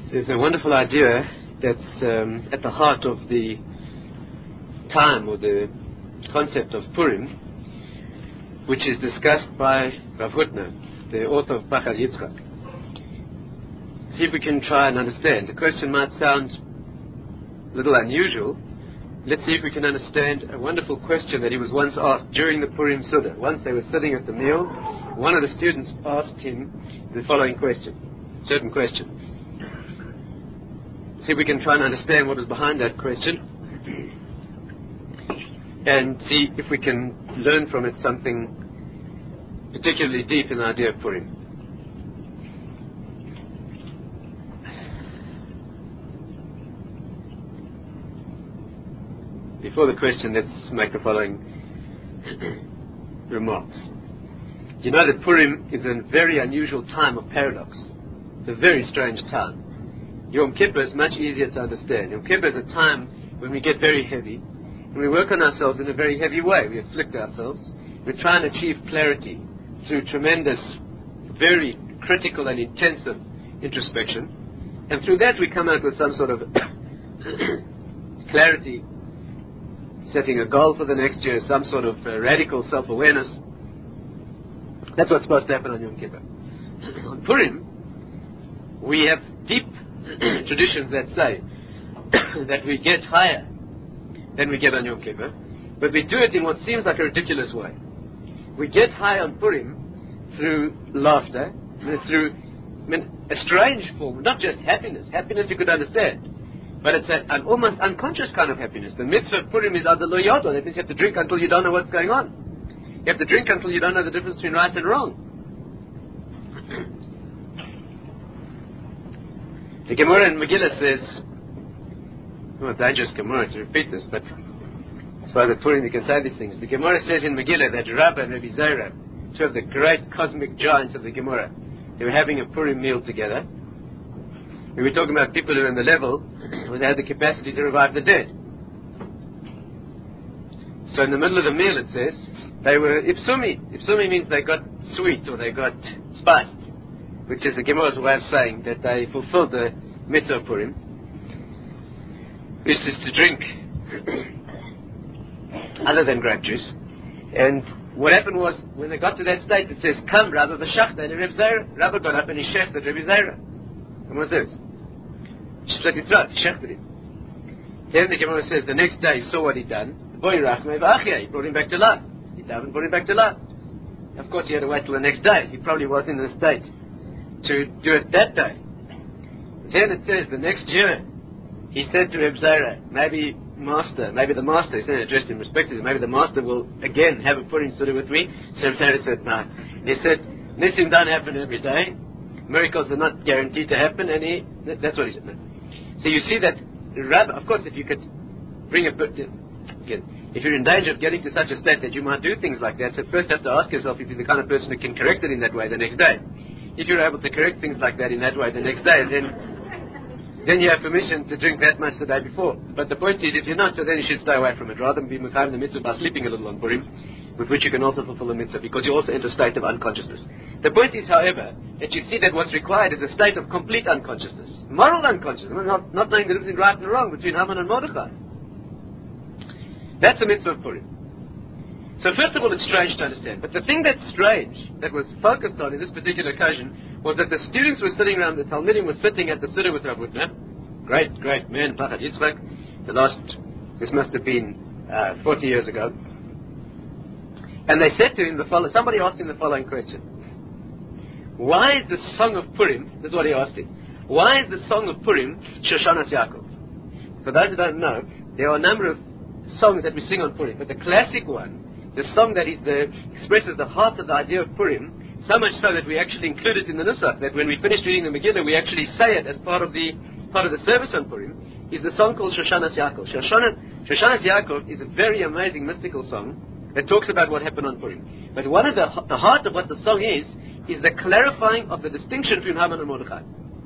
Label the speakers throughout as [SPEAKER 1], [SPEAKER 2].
[SPEAKER 1] There's a wonderful idea that's at the heart of the time or the concept of Purim, which is discussed by Rav Hutner, the author of Pachad Yitzchak. See if we can try and understand. The question might sound a little unusual. Let's see if we can understand a wonderful question that he was once asked during the Purim Suda. Once they were sitting at the meal, one of the students asked him the following question, certain question. See if we can try and understand what was behind that question and see if we can learn from it something particularly deep in the idea of Purim. Before the question, let's make the following remarks. You know that Purim is a very unusual time of paradox. It's a very strange time. Yom Kippur is much easier to understand. Yom Kippur is a time when we get very heavy, and we work on ourselves in a very heavy way. We afflict ourselves. We try and achieve clarity through tremendous, very critical and intensive introspection. And through that we come out with some sort of clarity, setting a goal for the next year, some sort of radical self-awareness. That's what's supposed to happen on Yom Kippur. On Purim, we have deep traditions that say that we get higher than we get on Yom Kippur, but we do it in what seems like a ridiculous way. We get high on Purim through laughter, through a strange form, not just happiness. Happiness you could understand, but it's an almost unconscious kind of happiness. The mitzvah of Purim is ad lo yodo. That means you have to drink until you don't know what's going on. You have to drink until you don't know the difference between right and wrong. The Gemara in Megillah says, well, dangerous Gemara to repeat this, but as far as the Purim you can say these things. The Gemara says in Megillah that Rabbah and Rabbi Zera, two of the great cosmic giants of the Gemara, they were having a Purim meal together. We were talking about people who are in the level where they had the capacity to revive the dead. So in the middle of the meal it says, they were ipsumi. Ipsumi means they got sweet or they got spiced, which is the Gemara's way of saying that they fulfilled the mitzvah of Purim, which is to drink other than grape juice. And what happened was, when they got to that state, it says, Come, Rabba v'shachta, and Reb Zera. Rabba got up and he shechted Rabbi Zera. And what says? She slit his throat, he shechted him. Then the Gemara says, the next day he saw what he'd done. He brought him back to life. He davened, brought him back to life. Of course, he had to wait till the next day. He probably was in the state to do it that day. Then it says, the next year, he said to Reb Zera, maybe the master, he said, addressed him respectively, maybe the master will again have a Purim Suda with me. So Reb Zera said, no. He said, Nisim don't happen every day. Miracles are not guaranteed to happen, and that's what he said. No. So you see that, of course, if you could bring if you're in danger of getting to such a state that you might do things like that, so first you have to ask yourself if you're the kind of person who can correct it in that way the next day. If you're able to correct things like that in that way the next day, then you have permission to drink that much the day before. But the point is, if you're not, so then you should stay away from it. Rather than be mekayim the mitzvah by sleeping a little on Purim, with which you can also fulfill the mitzvah, because you also enter a state of unconsciousness. The point is, however, that you see that what's required is a state of complete unconsciousness. Moral unconsciousness, not knowing the difference between right and wrong, between Haman and Mordechai. That's the mitzvah of Purim. So first of all, it's strange to understand. But the thing that's strange, that was focused on in this particular occasion, was that the students were sitting around, the Talmidim were sitting at the Suda with Rav Hutner, great man, Pachad Yitzchak, this must have been 40 years ago. And they said to him, somebody asked him the following question. Why is the song of Purim, this is what he asked him, why is the song of Purim Shoshanas Yaakov? For those who don't know, there are a number of songs that we sing on Purim, but the classic one, the song that expresses the heart of the idea of Purim, so much so that we actually include it in the Nusach, that when we finish reading the Megillah, we actually say it as part of the service on Purim, is the song called Shoshanas Yaakov. Shoshanas Yaakov is a very amazing mystical song that talks about what happened on Purim. But one of the heart of what the song is the clarifying of the distinction between Haman and Mordechai.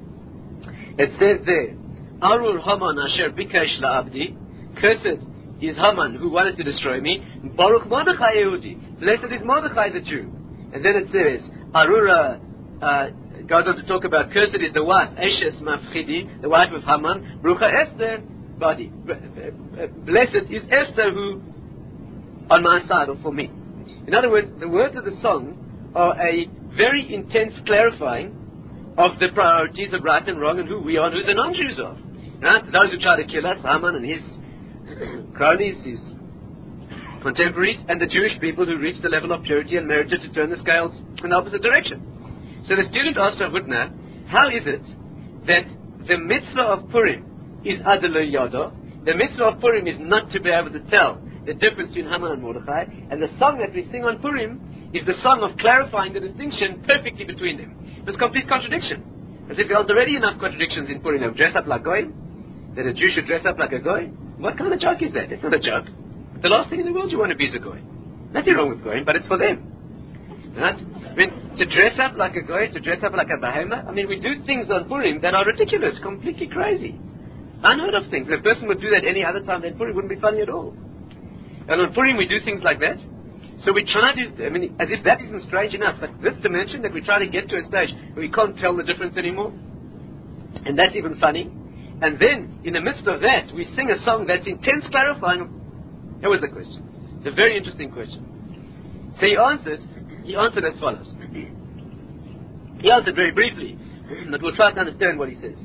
[SPEAKER 1] It says there, Arur Haman asher bikesh la'abdi, cursed is Haman who wanted to destroy me, Baruch Mordechai Yehudi, blessed is Mordechai the Jew. And then it says, Arura goes on to talk about cursed is the wife, Eshes Mafchidi, the wife of Haman, Brucha Esther, body. Blessed is Esther who, on my side or for me. In other words, the words of the song are a very intense clarifying of the priorities of right and wrong and who we are and who the non-Jews are. Right? Those who try to kill us, Haman and his cronies, his contemporaries, and the Jewish people who reached the level of purity and merited to turn the scales in the opposite direction. So the student asked Rav Hutner, how is it that the mitzvah of Purim is adelo yada? The mitzvah of Purim is not to be able to tell the difference between Haman and Mordechai, and the song that we sing on Purim is the song of clarifying the distinction perfectly between them. It's a complete contradiction. As if there are already enough contradictions in Purim. Dress up like Goy, that a Jew should dress up like a Goy. What kind of joke is that? It's not a joke. The last thing in the world you want to be is a Goy. Nothing wrong with Goy, but it's for them. Right? I mean, to dress up like a Goy, to dress up like a Behemoth, I mean, we do things on Purim that are ridiculous, completely crazy. Unheard of things. If a person would do that any other time, then Purim wouldn't be funny at all. And on Purim we do things like that. So we try to, I mean, as if that isn't strange enough, but this dimension that we try to get to a stage where we can't tell the difference anymore, and that's even funny. And then, in the midst of that, we sing a song that's intense clarifying. Here was the question. It's a very interesting question. So he answered as follows. He answered very briefly, but we'll try to understand what he says.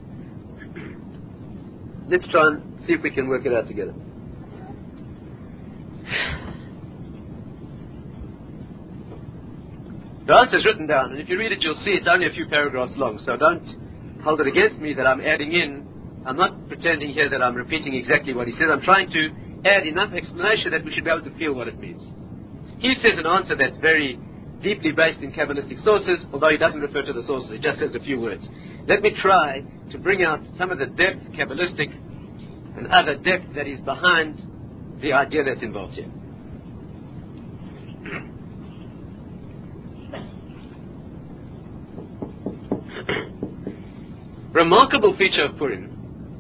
[SPEAKER 1] Let's try and see if we can work it out together. The answer is written down, and if you read it, you'll see it's only a few paragraphs long, so don't hold it against me that I'm adding in. I'm not pretending here that I'm repeating exactly what he says. I'm trying to add enough explanation that we should be able to feel what it means. He says an answer that's very deeply based in Kabbalistic sources, although he doesn't refer to the sources, he just says a few words. Let me try to bring out some of the depth, Kabbalistic and other depth that is behind the idea that's involved here. A remarkable feature of Purim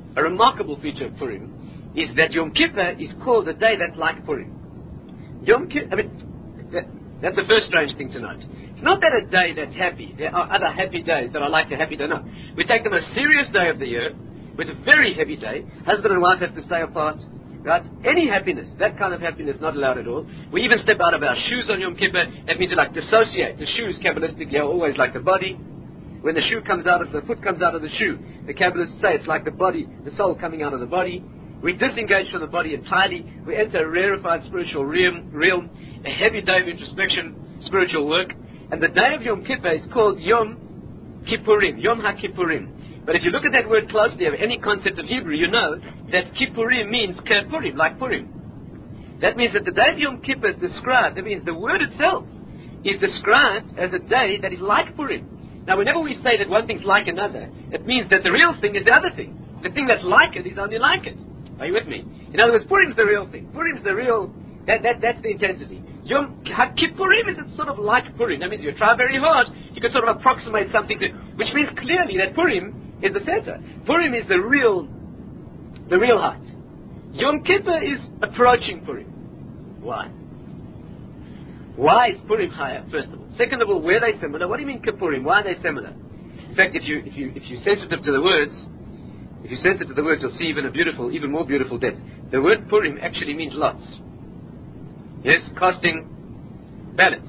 [SPEAKER 1] is that Yom Kippur is called a day that's like Purim. Yom Kippur, that's the first strange thing to note. It's not that a day that's happy. There are other happy days that are like a happy day. No. We take the most serious day of the year with a very heavy day. Husband and wife have to stay apart. Right? Any happiness, that kind of happiness, not allowed at all. We even step out of our shoes on Yom Kippur. That means we like dissociate. The shoes, Kabbalistically, are always like the body. When the foot comes out of the shoe, the Kabbalists say it's like the body, the soul coming out of the body. We disengage from the body entirely. We enter a rarefied spiritual realm, a heavy day of introspection, spiritual work. And the day of Yom Kippur is called Yom Kippurim, Yom HaKippurim. But if you look at that word closely of any concept of Hebrew, you know that Kippurim means Purim, like Purim. That means that the day of Yom Kippur is described, that means the word itself is described as a day that is like Purim. Now, whenever we say that one thing's like another, it means that the real thing is the other thing. The thing that's like it is only like it. Are you with me? In other words, Purim's the real thing. Purim's the real, that's the intensity. Yom HaKippurim is sort of like Purim. That means you try very hard, you can sort of approximate something to, which means clearly that Purim is the center. Purim is the real height. Yom Kippur is approaching Purim. Why? Why is Purim higher, first of all? Second of all, where are they similar? What do you mean Kippurim? Why are they similar? In fact, if you're sensitive to the words, you'll see even more beautiful depth. The word Purim actually means lots. Yes, casting ballots.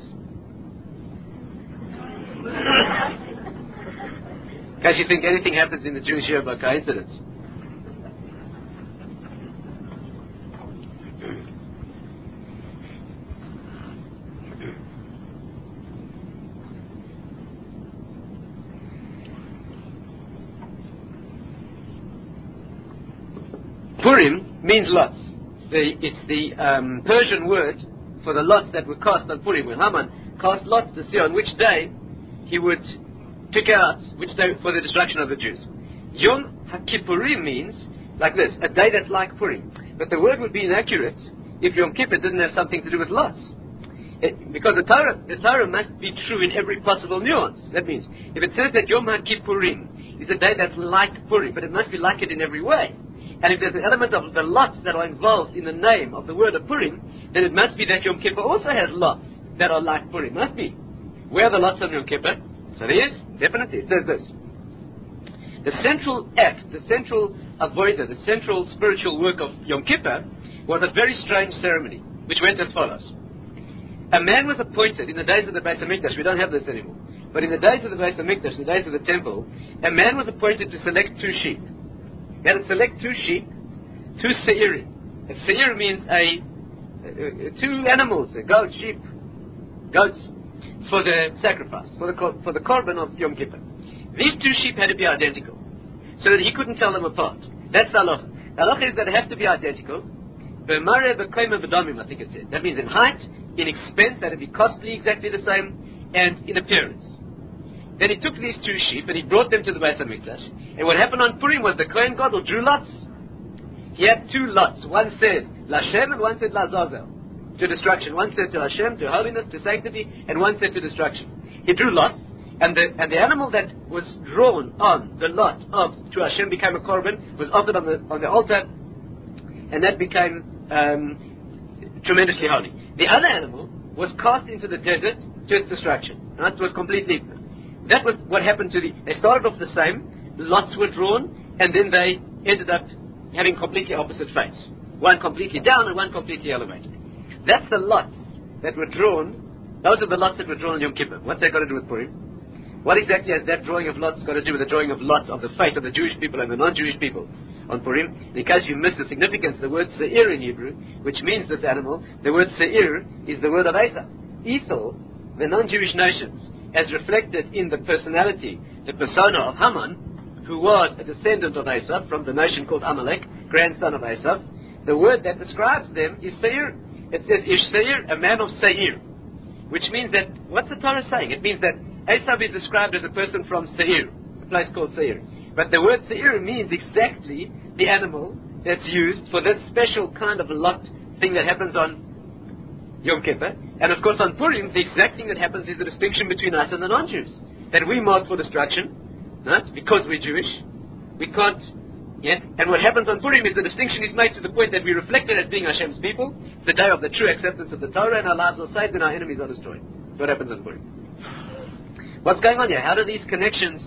[SPEAKER 1] In case you think anything happens in the Jewish year by coincidence. Purim means lots. It's the Persian word for the lots that were cast on Purim. When Haman cast lots to see on which day he would pick out which day for the destruction of the Jews. Yom HaKippurim means, like this, a day that's like Purim. But the word would be inaccurate if Yom Kippur didn't have something to do with lots. Because the Torah must be true in every possible nuance. That means, if it says that Yom HaKippurim is a day that's like Purim, but it must be like it in every way. And if there's an element of the lots that are involved in the name of the word of Purim, then it must be that Yom Kippur also has lots that are like Purim. Must be. Where are the lots on Yom Kippur? So there is Definitely. It says this. The central act, the central avoider, the central spiritual work of Yom Kippur was a very strange ceremony, which went as follows. A man was appointed in the days of the Beis HaMikdash. We don't have this anymore. But in the days of the Beis HaMikdash, in the days of the temple, a man was appointed to select 2 sheep. He had to select 2 sheep, 2 se'irim. A se'ir means 2 animals, a goat, sheep, goats, for the sacrifice, for the korban of Yom Kippur. These 2 sheep had to be identical, so that he couldn't tell them apart. That's the halacha. The halacha is that they have to be identical. B'mareh b'koimah b'damim, I think it says. That means in height, in expense, that would be costly, exactly the same, and in appearance. Then he took these 2 sheep and he brought them to the Beis HaMikdash. And what happened on Purim was the Kohen Gadol drew lots. He had 2 lots. One said Lashem and one said Lazazel, to destruction. One said to Hashem, to holiness, to sanctity, and one said to destruction. He drew lots, and the animal that was drawn on the lot of to Hashem became a korban, was offered on the altar, and that became tremendously holy. The other animal was cast into the desert to its destruction. That was completely. That was what happened to they started off the same, lots were drawn, and then they ended up having completely opposite fates. One completely down and one completely elevated. That's the lots that were drawn. Those are the lots that were drawn on Yom Kippur. What's that got to do with Purim? What exactly has that drawing of lots got to do with the drawing of lots of the fate of the Jewish people and the non-Jewish people on Purim? In case you missed the significance, the word se'ir in Hebrew, which means this animal, the word se'ir is the word of Esau. Esau, the non-Jewish nations, as reflected in the personality, the persona of Haman, who was a descendant of Esau from the nation called Amalek, grandson of Esau. The word that describes them is Seir. It says Ish Seir, a man of Seir, which means that, what's the Torah saying? It means that Esau is described as a person from Seir, a place called Seir. But the word Seir means exactly the animal that's used for this special kind of lot thing that happens on Yom Kippur. And of course on Purim, the exact thing that happens is the distinction between us and the non-Jews. That we mark for destruction, right? Because we're Jewish. We can't, and what happens on Purim is the distinction is made to the point that we reflect it as being Hashem's people. It's the day of the true acceptance of the Torah, and our lives are saved and our enemies are destroyed. That's what happens on Purim. What's going on here? How do these connections...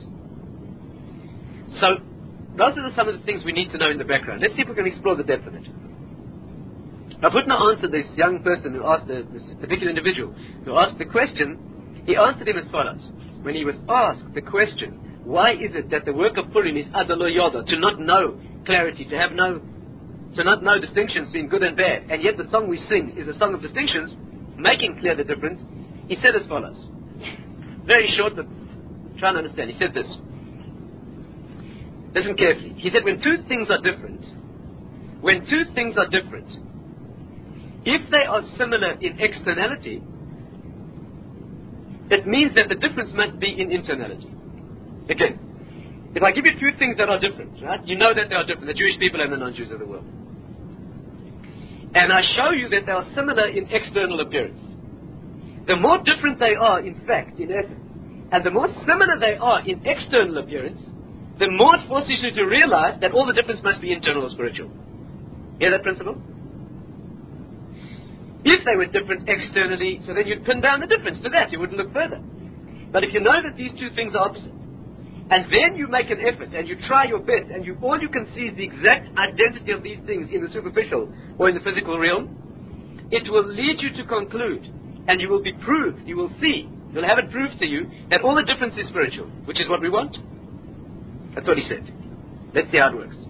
[SPEAKER 1] So, those are some of the things we need to know in the background. Let's see if we can explore the depth of it. Abhutna answered this young person who asked, this particular individual, who asked the question. He answered him as follows. When he was asked the question, why is it that the work of Purim is adalo yoda, to not know clarity, to not know distinctions between good and bad, and yet the song we sing is a song of distinctions, making clear the difference? He said as follows. Very short, but try and understand. He said this. Listen carefully. He said, when two things are different, if they are similar in externality, it means that the difference must be in internality. Again, if I give you two things that are different, right? You know that they are different, the Jewish people and the non-Jews of the world. And I show you that they are similar in external appearance. The more different they are, in fact, in essence, and the more similar they are in external appearance, the more it forces you to realize that all the difference must be internal or spiritual. Hear that principle? If they were different externally, so then you'd pin down the difference to that. You wouldn't look further. But if you know that these two things are opposite, and then you make an effort and you try your best, and all you can see is the exact identity of these things in the superficial or in the physical realm, it will lead you to conclude, and you will be proved, you will see, you'll have it proved to you that all the difference is spiritual, which is what we want. That's what he said. Let's see how it works.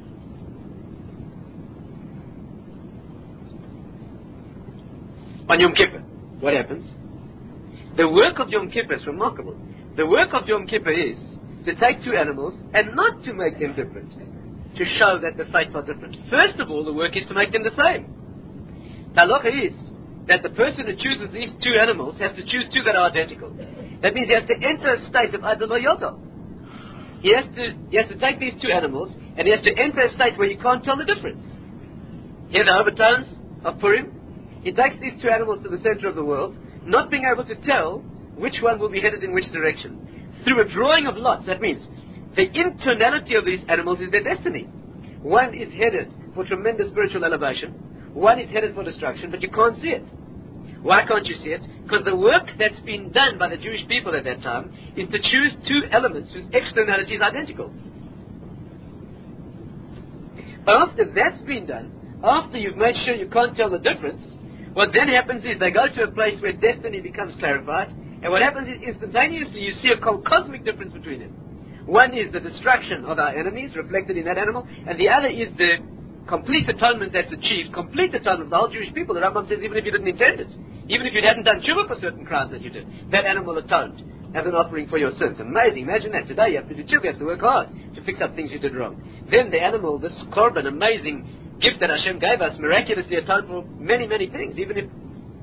[SPEAKER 1] On Yom Kippur, what happens? The work of Yom Kippur is remarkable. The work of Yom Kippur is to take two animals and not to make them different, to show that the fates are different. First of all, the work is to make them the same. The halacha is that the person who chooses these two animals has to choose two that are identical. That means he has to enter a state of adalo yodo. He has to take these two animals and he has to enter a state where you can't tell the difference. Hear the overtones of Purim? He takes these two animals to the center of the world, not being able to tell which one will be headed in which direction. Through a drawing of lots, that means the internality of these animals is their destiny. One is headed for tremendous spiritual elevation, one is headed for destruction, but you can't see it. Why can't you see it? Because the work that's been done by the Jewish people at that time is to choose two elements whose externality is identical. After that's been done, after you've made sure you can't tell the difference, what then happens is they go to a place where destiny becomes clarified, and what happens is instantaneously you see a cosmic difference between them. One is the destruction of our enemies reflected in that animal, and the other is the complete atonement that's achieved, complete atonement of the whole Jewish people. The Rambam says even if you didn't intend it, even if you hadn't done tshuva for certain crimes that you did, that animal atoned as an offering for your sins. Amazing. Imagine that. Today you have to do tshuva, you have to work hard to fix up things you did wrong. Then the animal, this korban, amazing gift that Hashem gave us, miraculously atoned for many, many things, even if...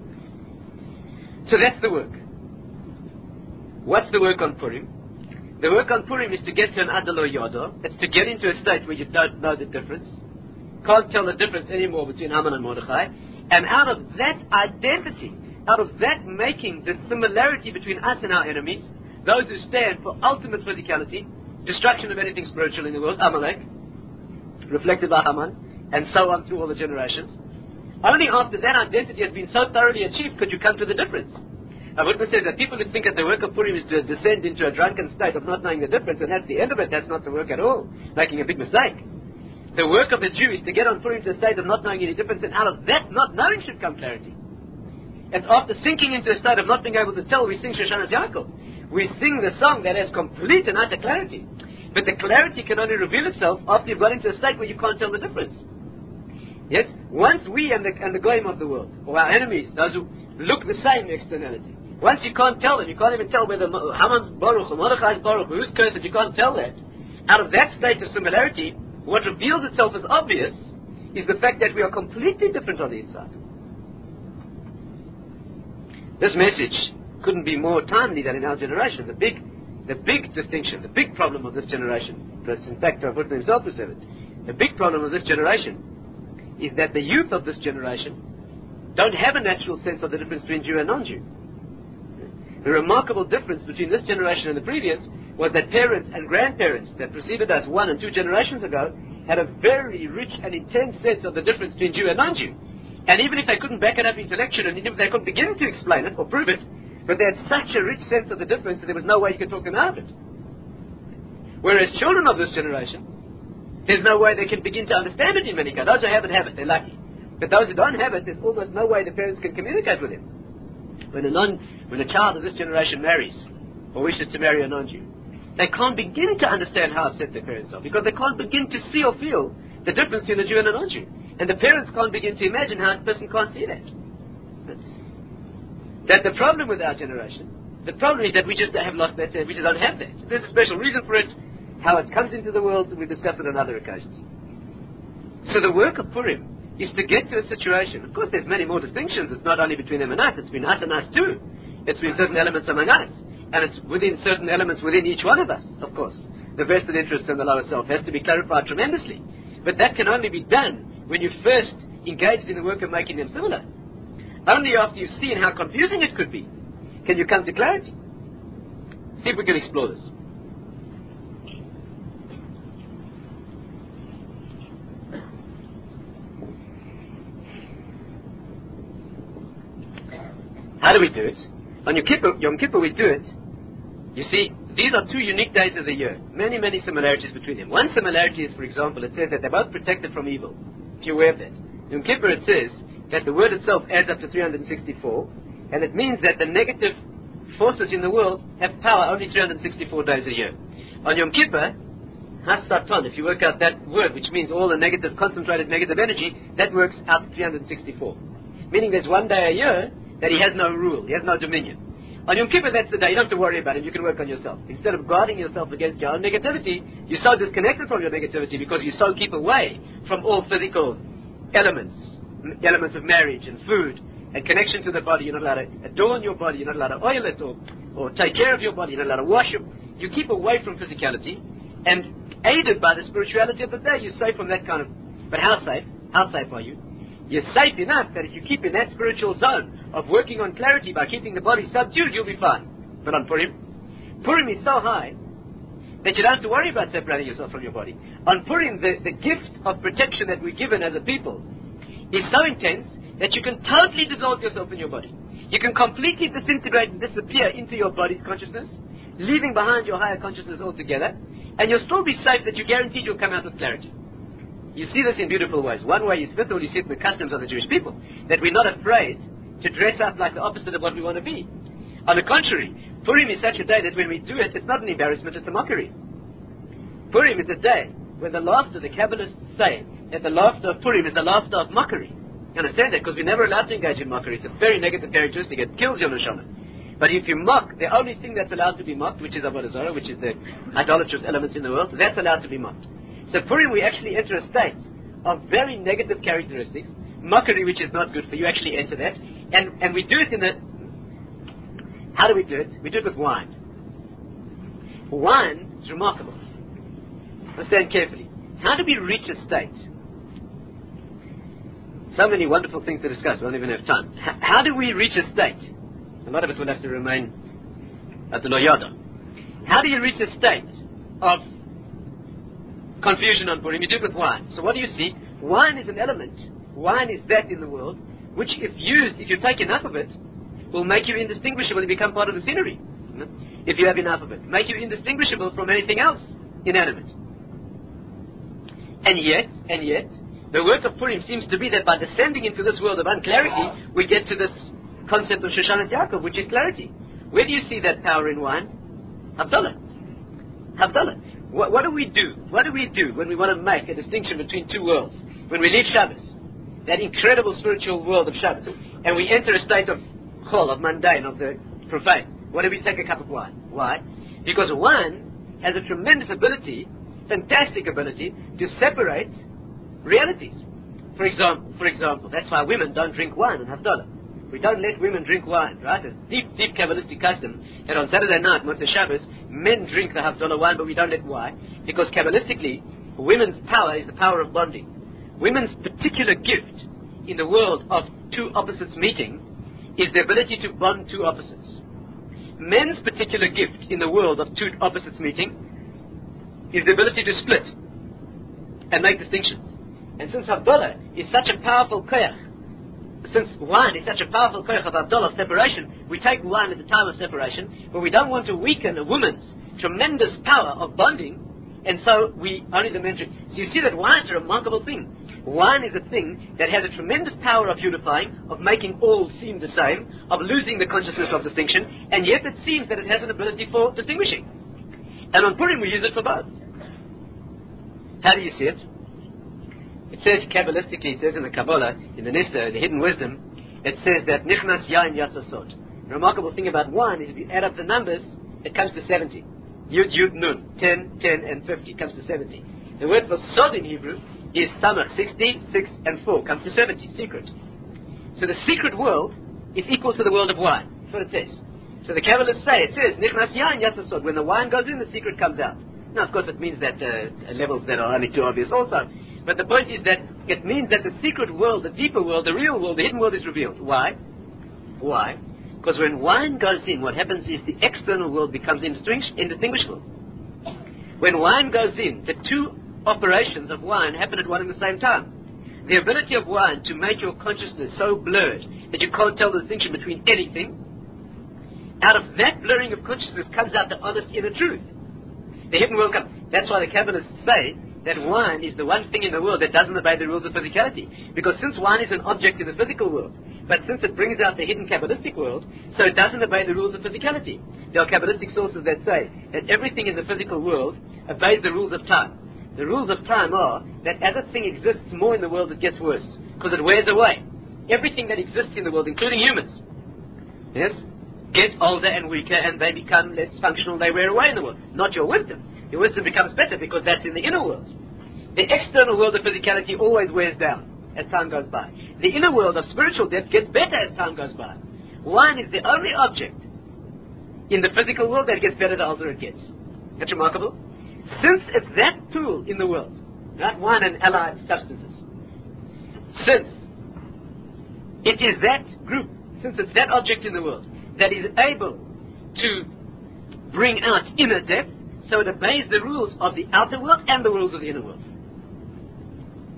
[SPEAKER 1] So that's the work. What's the work on Purim? The work on Purim is to get to an Adalo Yodo. It's to get into a state where you don't know the difference. Can't tell the difference anymore between Haman and Mordechai. And out of that identity, out of that making the similarity between us and our enemies, those who stand for ultimate physicality, destruction of anything spiritual in the world, Amalek, reflected by Haman, and so on through all the generations. Only after that identity has been so thoroughly achieved could you come to the difference. Now, Witness says that people who think that the work of Purim is to descend into a drunken state of not knowing the difference, and that's the end of it, that's not the work at all, making a big mistake. The work of the Jew is to get on Purim to a state of not knowing any difference, and out of that not knowing should come clarity. And after sinking into a state of not being able to tell, we sing Shoshanas Yaakov. We sing the song that has complete and utter clarity. But the clarity can only reveal itself after you've got into a state where you can't tell the difference. Yes? Once we and the goyim of the world, or our enemies, those who look the same externality, once you can't tell them, you can't even tell whether Haman's Baruch or Mordechai's Baruch or who's cursed, you can't tell that. Out of that state of similarity, what reveals itself as obvious is the fact that we are completely different on the inside. This message couldn't be more timely than in our generation. The big distinction, the big problem of this generation, in fact, Rav himself has said it, the big problem of this generation is that the youth of this generation don't have a natural sense of the difference between Jew and non-Jew. The remarkable difference between this generation and the previous was that parents and grandparents that preceded us 1 and 2 generations ago had a very rich and intense sense of the difference between Jew and non-Jew. And even if they couldn't back it up intellectually, and even if they couldn't begin to explain it or prove it, but they had such a rich sense of the difference that there was no way you could talk them out of it. Whereas children of this generation, there's no way they can begin to understand it in many cases. Those who have it, they're lucky. But those who don't have it, there's almost no way the parents can communicate with them. When a child of this generation marries, or wishes to marry a non-Jew, they can't begin to understand how upset their parents are, because they can't begin to see or feel the difference between a Jew and a non-Jew. And the parents can't begin to imagine how a person can't see that. That the problem with our generation, the problem is that we just have lost that sense, we just don't have that. There's a special reason for it, how it comes into the world, and we've discussed it on other occasions. So the work of Purim is to get to a situation. Of course, there's many more distinctions. It's not only between them and us. It's between us and us too. It's between certain elements among us. And it's within certain elements within each one of us, of course. The vested interest in the lower self has to be clarified tremendously. But that can only be done when you first engaged in the work of making them similar. Only after you've seen how confusing it could be can you come to clarity. See if we can explore this. How do we do it? On Yom Kippur we do it. You see, these are 2 unique days of the year. Many, many similarities between them. One similarity is, for example, it says that they're both protected from evil. If you're aware of that. Yom Kippur it says that the word itself adds up to 364, and it means that the negative forces in the world have power only 364 days a year. On Yom Kippur, Has-Satan, if you work out that word, which means all the negative, concentrated negative energy, that works out to 364. Meaning there's 1 day a year that he has no rule, he has no dominion. On Yom Kippur, that's the day. You don't have to worry about it. You can work on yourself. Instead of guarding yourself against your own negativity, you're so disconnected from your negativity because you so keep away from all physical elements of marriage and food and connection to the body. You're not allowed to adorn your body. You're not allowed to oil it or take care of your body. You're not allowed to wash it. You keep away from physicality, and aided by the spirituality of the day, you're safe from that kind of... But how safe? How safe are you? You're safe enough that if you keep in that spiritual zone of working on clarity by keeping the body subdued, you'll be fine. But on Purim is so high that you don't have to worry about separating yourself from your body. On Purim, the gift of protection that we're given as a people is so intense that you can totally dissolve yourself in your body. You can completely disintegrate and disappear into your body's conscissness, leaving behind your higher consciousness altogether, and you'll still be safe that you're guaranteed you'll come out with clarity. You see this in beautiful ways. One way is, first of all, you see it in the customs of the Jewish people, that we're not afraid to dress up like the opposite of what we want to be. On the contrary, Purim is such a day that when we do it, it's not an embarrassment, it's a mockery. Purim is a day when the laughter, the Kabbalists say that the laughter of Purim is the laughter of mockery. You understand that? Because we're never allowed to engage in mockery. It's a very negative characteristic. It kills your neshama. But if you mock, the only thing that's allowed to be mocked, which is Avodah Zarah, which is the idolatrous elements in the world, that's allowed to be mocked. So Purim, we actually enter a state of very negative characteristics. Mockery, which is not good for you, actually enter that. And we do it in the... How do we do it? We do it with wine. Wine is remarkable. Understand carefully. How do we reach a state? So many wonderful things to discuss. We don't even have time. How do we reach a state? A lot of it will have to remain at the Lo Yada. How do you reach a state of confusion on Purim? You do it with wine. So what do you see? Wine is an element. Wine is that in the world, which if used, if you take enough of it, will make you indistinguishable and become part of the scenery. If you have enough of it. Make you indistinguishable from anything else inanimate. And yet, the work of Purim seems to be that by descending into this world of unclarity, we get to this concept of Shoshanas Yaakov, which is clarity. Where do you see that power in wine? Havdalah. What do we do? What do we do when we want to make a distinction between two worlds? When we leave Shabbos, that incredible spiritual world of Shabbos, and we enter a state of chol, of mundane, of the profane. What do we take a cup of wine? Why? Because wine has a tremendous ability, fantastic ability, to separate realities. For example, that's why women don't drink wine in Havdalah. We don't let women drink wine, right? A deep Kabbalistic custom that on Saturday night, Motzei Shabbos, men drink the Havdalah wine, but we don't let why? Because Kabbalistically, women's power is the power of bonding. Women's particular gift in the world of two opposites meeting is the ability to bond two opposites. Men's particular gift in the world of two opposites meeting is the ability to split and make distinctions. And since Havdalah is such a powerful koyach, since wine is such a powerful koyach of Havdalah, of separation, we take wine at the time of separation, but we don't want to weaken a woman's tremendous power of bonding, and so we only the men drink. So you see that wine is a remarkable thing. Wine is a thing that has a tremendous power of unifying, of making all seem the same, of losing the consciousness of distinction, and yet it seems that it has an ability for distinguishing. And on Purim we use it for both. How do you see it? It says Kabbalistically, it says in the Kabbalah, in the Nissa, the Hidden Wisdom, it says that Nichnas Yain Yatzasod. The remarkable thing about wine is if you add up the numbers, it comes to 70. Yud, Nun, 10, 10, and 50, comes to 70. The word for Sod in Hebrew is Tamach, 60, 6, and 4, comes to 70, secret. So the secret world is equal to the world of wine. That's what it says. So the Kabbalists say, it says, Nichnas Yain Yatzasod. When the wine goes in, the secret comes out. Now, of course, it means that levels that are only too obvious also. But the point is that it means that the secret world, the deeper world, the real world, the hidden world is revealed. Why? Why? Because when wine goes in, what happens is the external world becomes indistinguishable. When wine goes in, the two operations of wine happen at one and the same time. The ability of wine to make your consciousness so blurred that you can't tell the distinction between anything, out of that blurring of consciousness comes out the honest inner truth. The hidden world comes. That's why the Kabbalists say that wine is the one thing in the world that doesn't obey the rules of physicality. Because since wine is an object in the physical world, but since it brings out the hidden Kabbalistic world, so it doesn't obey the rules of physicality. There are Kabbalistic sources that say that everything in the physical world obeys the rules of time. The rules of time are that as a thing exists more in the world, it gets worse, because it wears away. Everything that exists in the world, including humans, yes, get older and weaker, and they become less functional, they wear away in the world. Not your wisdom. Your wisdom becomes better because that's in the inner world. The external world of physicality always wears down as time goes by. The inner world of spiritual depth gets better as time goes by. Wine is the only object in the physical world that gets better the older it gets. That's remarkable. Since it's that tool in the world, not wine and allied substances, since it is that group, since it's that object in the world that is able to bring out inner depth, so it obeys the rules of the outer world and the rules of the inner world.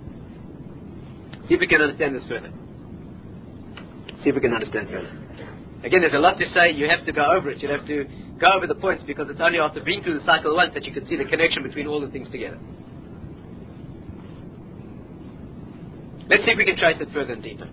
[SPEAKER 1] See if we can understand this further. See if we can understand further. Again, there's a lot to say. You have to go over it. You have to go over the points, because it's only after being through the cycle once that you can see the connection between all the things together. Let's see if we can trace it further and deeper.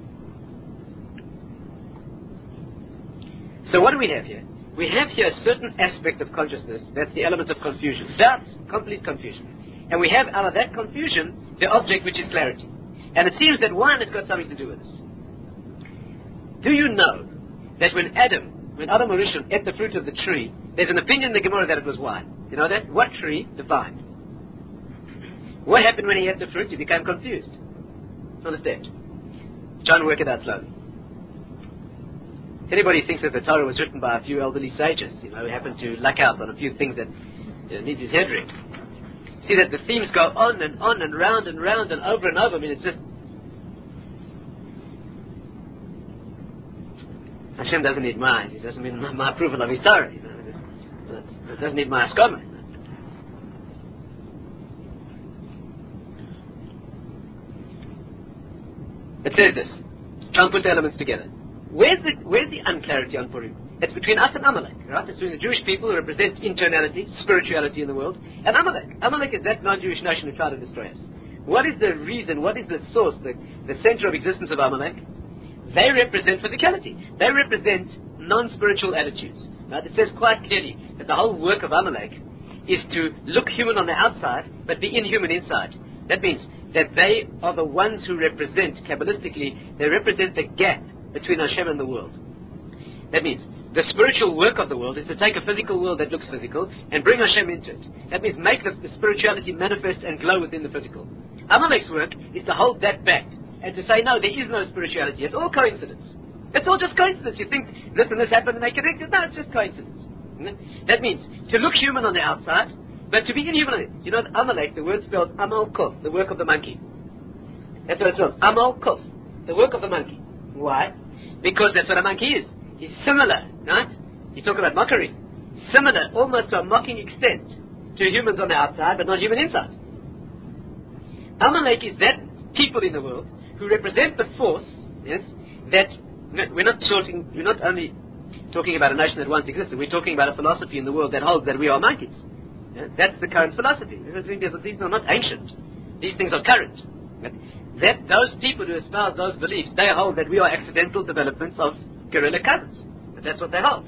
[SPEAKER 1] So what do we have here? We have here a certain aspect of consciousness, that's the element of confusion. Doubt, complete confusion. And we have out of that confusion, the object which is clarity. And it seems that one has got something to do with this. Do you know that when Adam Harishon ate the fruit of the tree, there's an opinion in the Gemara that it was wine. You know that? What tree? The vine. What happened when he ate the fruit? He became confused. Understand? Try and work it out slowly. Anybody thinks that the Torah was written by a few elderly sages, who happened to luck out on a few things that needs his head ring. See that the themes go on and round and round and over and over. I mean, it's just... Hashem doesn't need mine. He doesn't need my approval of his Torah. It doesn't need my ascoma. It says this. Try and put the elements together. Where's the unclarity on Purim? It's between us and Amalek, right? It's between the Jewish people who represent internality, spirituality in the world, and Amalek. Amalek is that non-Jewish nation who tried to destroy us. What is the reason, what is the source, the center of existence of Amalek? They represent physicality. They represent non-spiritual attitudes. Right? It says quite clearly that the whole work of Amalek is to look human on the outside, but be inhuman inside. That means that they are the ones who represent, Kabbalistically, they represent the gap between Hashem and the world. That means the spiritual work of the world is to take a physical world that looks physical and bring Hashem into it. That means make the spirituality manifest and glow within the physical. Amalek's work is to hold that back and to say, no, there is no spirituality. It's all coincidence. It's all just coincidence. You think this and this happened and they connected. No, it's just coincidence. That means to look human on the outside, but to be inhuman. You know, Amalek, the word spelled Amal Kuf, the work of the monkey. That's what it's spelled. Amal Kuf, the work of the monkey. Why? Because that's what a monkey is. He's similar, right? You talk about mockery. Similar, almost to a mocking extent, to humans on the outside, but not human inside. Amalek is that people in the world who represent the force, yes, that we're not only talking about a nation that once existed, we're talking about a philosophy in the world that holds that we are monkeys. Yeah? That's the current philosophy. These are not ancient. These things are current. That those people who espouse those beliefs, they hold that we are accidental developments of gorilla cousins. But that's what they hold.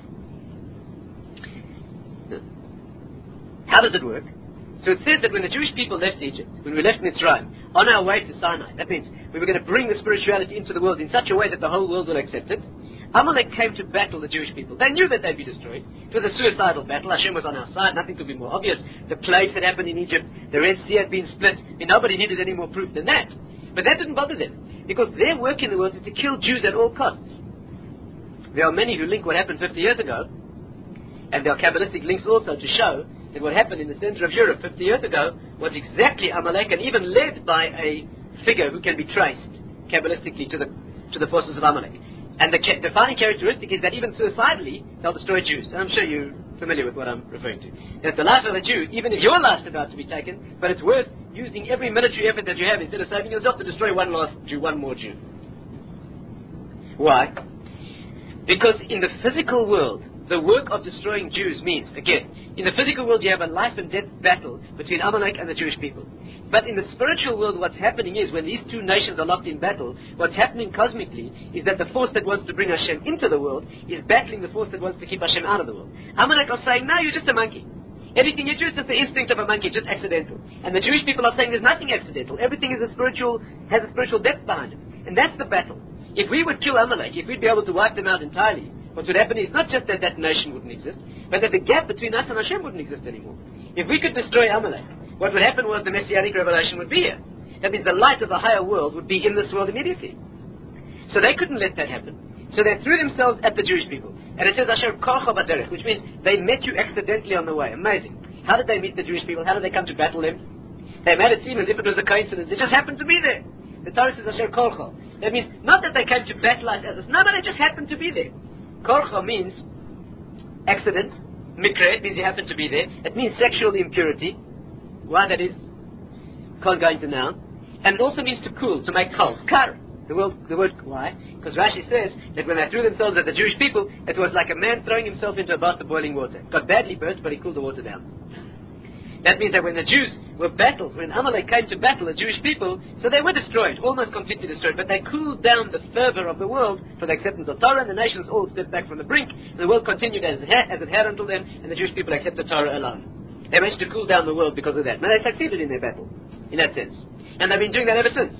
[SPEAKER 1] How does it work? So it says that when the Jewish people left Egypt, when we left Mitzrayim, on our way to Sinai, that means we were going to bring the spirituality into the world in such a way that the whole world will accept it. Amalek came to battle the Jewish people. They knew that they'd be destroyed. It was a suicidal battle. Hashem was on our side. Nothing could be more obvious. The plagues had happened in Egypt. The Red Sea had been split. And nobody needed any more proof than that. But that didn't bother them. Because their work in the world is to kill Jews at all costs. There are many who link what happened 50 years ago. And there are Kabbalistic links also to show that what happened in the center of Europe 50 years ago was exactly Amalek, and even led by a figure who can be traced Kabbalistically to the forces of Amalek. And the defining characteristic is that even suicidally, they'll destroy Jews. And I'm sure you're familiar with what I'm referring to. That the life of a Jew, even if your life's about to be taken, but it's worth using every military effort that you have instead of saving yourself to destroy one more Jew. Why? Because in the physical world, the work of destroying Jews means, again, in the physical world you have a life and death battle between Amalek and the Jewish people. But in the spiritual world, what's happening is, when these two nations are locked in battle, what's happening cosmically is that the force that wants to bring Hashem into the world is battling the force that wants to keep Hashem out of the world. Amalek are saying, no, you're just a monkey. Anything you do is just the instinct of a monkey, just accidental. And the Jewish people are saying there's nothing accidental. Everything has a spiritual depth behind it. And that's the battle. If we would kill Amalek, if we'd be able to wipe them out entirely, what would happen is not just that that nation wouldn't exist, but that the gap between us and Hashem wouldn't exist anymore. If we could destroy Amalek, what would happen was the Messianic revelation would be here. That means the light of the higher world would be in this world immediately. So they couldn't let that happen. So they threw themselves at the Jewish people. And it says Asher Korcha Baderech, which means they met you accidentally on the way. Amazing. How did they meet the Jewish people? How did they come to battle them? They made it seem as if it was a coincidence. It just happened to be there. The Torah says Asher Korcha. That means not that they came to battle us as us. No, they just happened to be there. Korcha means accident. Mikre, it means you happen to be there. It means sexual impurity. Why that is, can't go into now. And it also means to cool, to make cold. Kar. The word why? Because Rashi says that when they threw themselves at the Jewish people, it was like a man throwing himself into a bath of boiling water. Got badly burnt, but he cooled the water down. That means that when the Jews were battled, when Amalek came to battle the Jewish people, so they were destroyed, almost completely destroyed, but they cooled down the fervor of the world for the acceptance of Torah, and the nations all stepped back from the brink, and the world continued as it had until then, and the Jewish people accepted Torah alone. They managed to cool down the world because of that. Now they succeeded in their battle, in that sense. And they've been doing that ever since.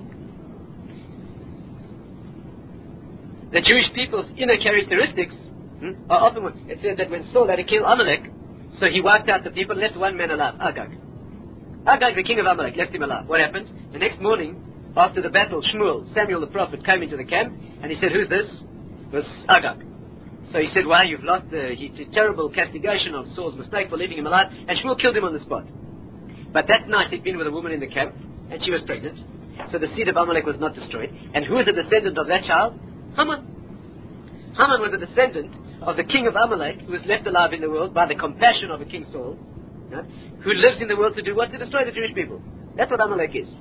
[SPEAKER 1] The Jewish people's inner characteristics are often, it said that when Saul had to kill Amalek, so he wiped out the people, left one man alive, Agag. Agag, the king of Amalek, left him alive. What happened? The next morning, after the battle, Shmuel, Samuel the prophet, came into the camp, and he said, who's this? It was Agag. So he said, why, you've lost the terrible castigation of Saul's mistake for leaving him alive, and Shmuel killed him on the spot. But that night he'd been with a woman in the camp, and she was pregnant, so the seed of Amalek was not destroyed. And who is a descendant of that child? Haman. Haman was a descendant of the king of Amalek, who was left alive in the world by the compassion of a King Saul, who lives in the world to do what? To destroy the Jewish people. That's what Amalek is.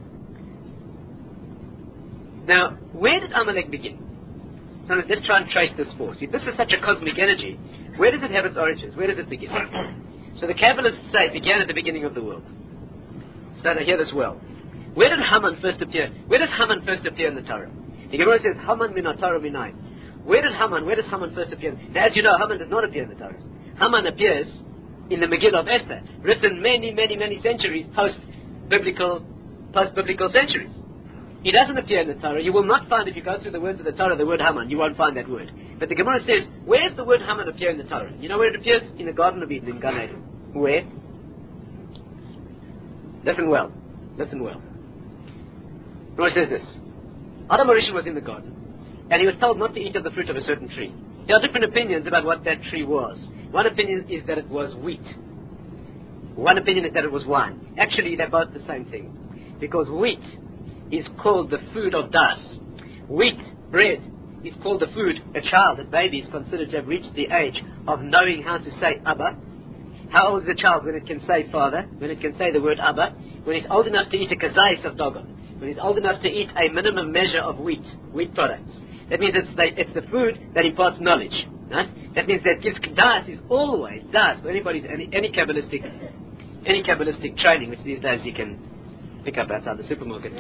[SPEAKER 1] Now, where did Amalek begin? So let's try and trace this force. If this is such a cosmic energy, where does it have its origins? Where does it begin? So the Kabbalists say it began at the beginning of the world. So to hear this well. Where did Haman first appear? Where does Haman first appear in the Torah? The Gemara says, Haman min Torah minai. Where does Haman first appear? Now, as you know, Haman does not appear in the Torah. Haman appears in the Megillah of Esther, written many centuries post-biblical centuries. He doesn't appear in the Torah. You will not find, if you go through the words of the Torah, the word Haman. You won't find that word. But the Gemara says, where does the word Haman appear in the Torah? You know where it appears? In the Garden of Eden, in Gan Eden. Where? Listen well. Gemara says this. Adam HaRishon was in the garden, and he was told not to eat of the fruit of a certain tree. There are different opinions about what that tree was. One opinion is that it was wheat. One opinion is that it was wine. Actually, they're both the same thing. Because wheat is called the food of das. Wheat, bread, is called the food. A child, a baby, is considered to have reached the age of knowing how to say Abba. How old is a child when it can say father? When it can say the word Abba? When it's old enough to eat a kazayis of dogon. When it's old enough to eat a minimum measure of wheat products. That means it's the food that imparts knowledge. Right? That means that gives das is always das. So any Kabbalistic training, which these days you can pick up outside the supermarket.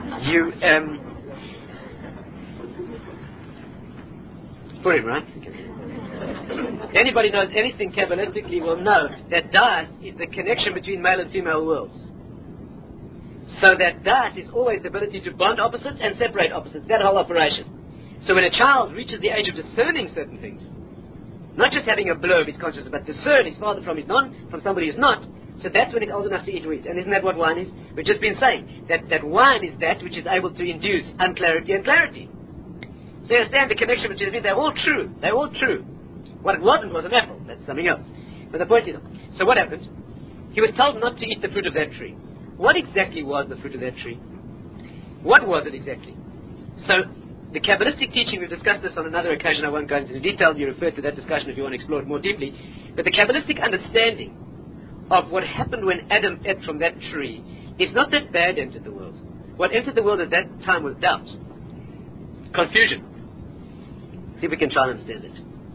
[SPEAKER 1] Put him right. Anybody knows anything Kabbalistically will know that das is the connection between male and female worlds. So that das is always the ability to bond opposites and separate opposites. That whole operation. So when a child reaches the age of discerning certain things, not just having a blur of his consciousness, but discern his father from somebody who's not, so that's when he's old enough to eat wheat. And isn't that what wine is? We've just been saying that wine is that which is able to induce unclarity and clarity. So you understand the connection between them. They're all true. What it wasn't was an apple. That's something else. But the point is, so what happened? He was told not to eat the fruit of that tree. What exactly was the fruit of that tree? What was it exactly? So, the Kabbalistic teaching, we've discussed this on another occasion, I won't go into the detail, you refer to that discussion if you want to explore it more deeply, but the Kabbalistic understanding of what happened when Adam ate from that tree is not that bad entered the world. What entered the world at that time was doubt, confusion. See if we can try and understand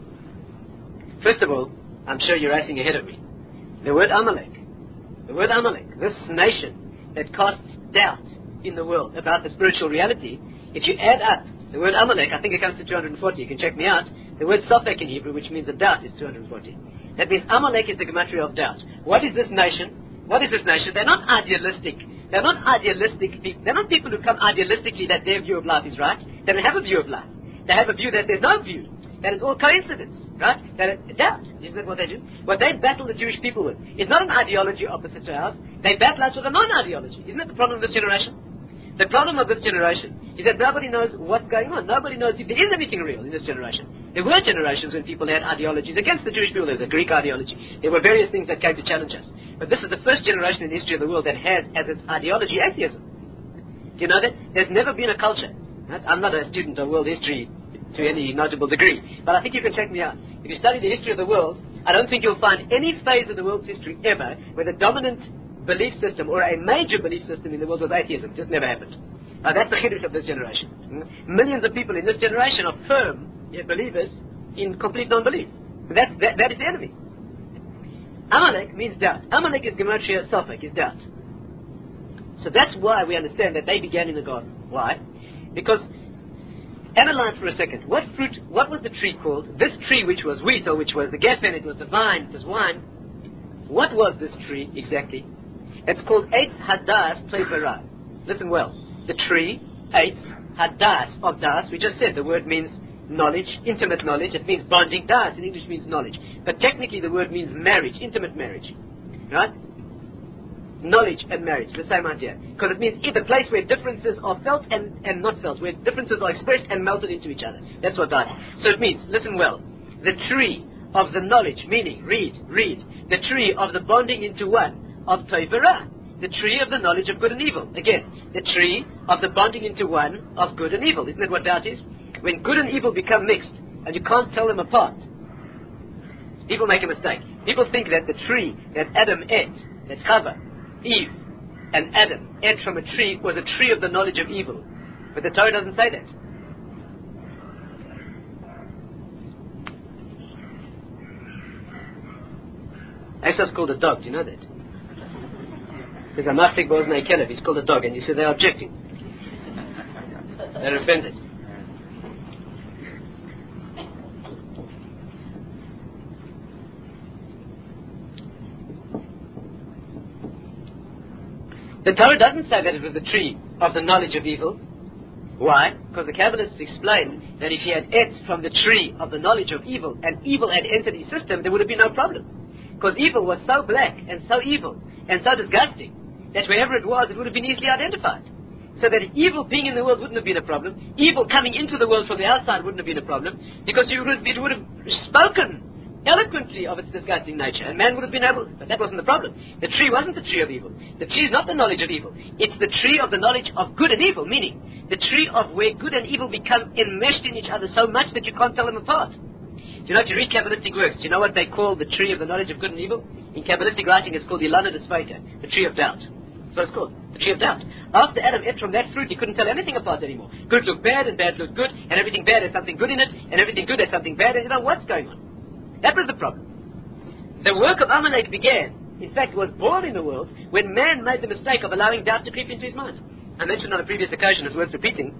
[SPEAKER 1] it. First of all, I'm sure you're racing ahead of me. The word Amalek, this nation that casts doubt in the world about the spiritual reality, if you add up the word Amalek, I think it comes to 240. You can check me out. The word Safek in Hebrew, which means a doubt, is 240. That means Amalek is the gematria of doubt. What is this nation? They're not idealistic. They're not people who come idealistically that their view of life is right. They don't have a view of life. They have a view that there's no view. That it's all coincidence. Right? That it's doubt. Isn't that what they do? What they battle the Jewish people with is not an ideology opposite to ours. They battle us with a non-ideology. Isn't that the problem of this generation? The problem of this generation is that nobody knows what's going on. Nobody knows if there is anything real in this generation. There were generations when people had ideologies against the Jewish people. There was a Greek ideology. There were various things that came to challenge us. But this is the first generation in the history of the world that has as its ideology atheism. Do you know that? There's never been a culture. Right? I'm not a student of world history to any notable degree, but I think you can check me out. If you study the history of the world, I don't think you'll find any phase of the world's history ever where the dominant belief system or a major belief system in the world was atheism. It just never happened. That's the chiddush of this generation. Millions of people in this generation are firm believers in complete non-belief. That is the enemy. Amalek means doubt. Amalek is gematria sophic, is doubt. So that's why we understand that they began in the garden. Why? Because, analyze for a second, what was the tree called? This tree which was wheat, or which was the geffen, it was the vine, it was wine. What was this tree exactly? It's called Eitz Hadas Tov. Listen well. The tree, Eitz Hadas, of Das, we just said the word means knowledge, intimate knowledge. It means bonding. Das in English means knowledge. But technically the word means marriage, intimate marriage. Right? Knowledge and marriage, the same idea. Because it means the place where differences are felt and not felt, where differences are expressed and melted into each other. That's what that is. So it means, listen well, the tree of the knowledge, meaning, read, the tree of the bonding into one, of Tov Ra. The tree of the knowledge of good and evil. Again, the tree of the bonding into one of good and evil. Isn't that what doubt is? When good and evil become mixed, and you can't tell them apart, people make a mistake. People think that the tree that Adam ate, that Chava, Eve, and Adam ate from a tree, was a tree of the knowledge of evil. But the Torah doesn't say that. Esau's called a dog, do you know that? He's called a dog, and you say they're objecting. They're offended. The Torah doesn't say that it was the tree of the knowledge of evil. Why? Because the Kabbalists explain that if he had ate from the tree of the knowledge of evil, and evil had entered his system, there would have been no problem. Because evil was so black, and so evil, and so disgusting, that wherever it was, it would have been easily identified. So that evil being in the world wouldn't have been a problem. Evil coming into the world from the outside wouldn't have been a problem, because it would have spoken eloquently of its disgusting nature, and man would have been able, but that wasn't the problem. The tree wasn't the tree of evil. The tree is not the knowledge of evil. It's the tree of the knowledge of good and evil, meaning the tree of where good and evil become enmeshed in each other so much that you can't tell them apart. Do you know, if you read Kabbalistic works, do you know what they call the tree of the knowledge of good and evil? In Kabbalistic writing, it's called the Ilana Desveika, the tree of doubt. That's what it's called, the tree of doubt. After Adam ate from that fruit, he couldn't tell anything apart anymore. Good looked bad, and bad looked good, and everything bad has something good in it, and everything good has something bad, and you know what's going on. That was the problem. The work of Amalek began, in fact, was born in the world, when man made the mistake of allowing doubt to creep into his mind. I mentioned on a previous occasion, it's worth repeating,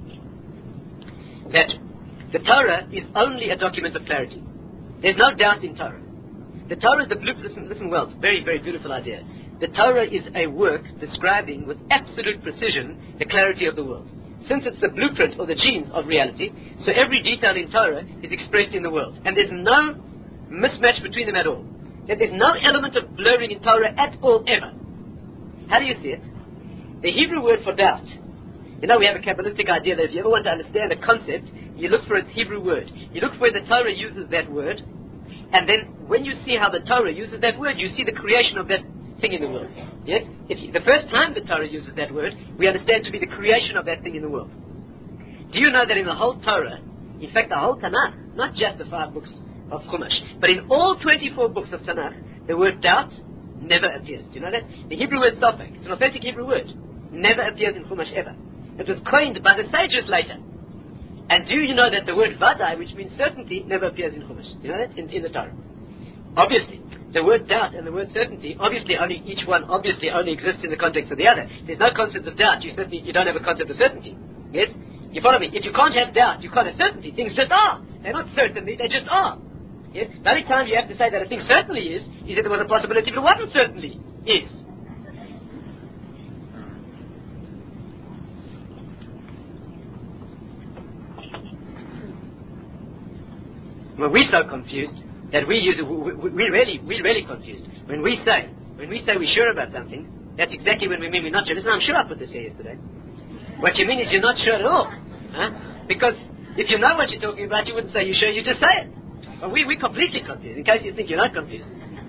[SPEAKER 1] that the Torah is only a document of clarity. There's no doubt in Torah. The Torah is the blueprint. Listen well, it's a very, very beautiful idea. The Torah is a work describing with absolute precision the clarity of the world. Since it's the blueprint or the genes of reality, so every detail in Torah is expressed in the world. And there's no mismatch between them at all. There's no element of blurring in Torah at all, ever. How do you see it? The Hebrew word for doubt. You know, we have a Kabbalistic idea that if you ever want to understand a concept, you look for its Hebrew word. You look for where the Torah uses that word, and then when you see how the Torah uses that word, you see the creation of that thing in the world. Yes? The first time the Torah uses that word, we understand to be the creation of that thing in the world. Do you know that in the whole Torah, in fact the whole Tanakh, not just the 5 books of Chumash, but in all 24 books of Tanakh, the word doubt never appears. Do you know that? The Hebrew word sophic, it's an authentic Hebrew word, never appears in Chumash ever. It was coined by the sages later. And do you know that the word vadai, which means certainty, never appears in Chumash? Do you know that? In the Torah. Obviously, the word doubt and the word certainty, each one only exists in the context of the other. There's no concept of doubt. You don't have a concept of certainty. Yes? You follow me? If you can't have doubt, you can't have certainty. Things just are. They're not certainly, they just are. Yes? The only time you have to say that a thing certainly is that there was a possibility but it wasn't certainly is. Well, we're so confused that we're really confused. When we say we're sure about something, that's exactly when we mean we're not sure. Listen, I'm sure I put this here yesterday. What you mean is you're not sure at all. Huh? Because if you know what you're talking about, you wouldn't say you're sure, you just say it. But we're completely confused, in case you think you're not confused.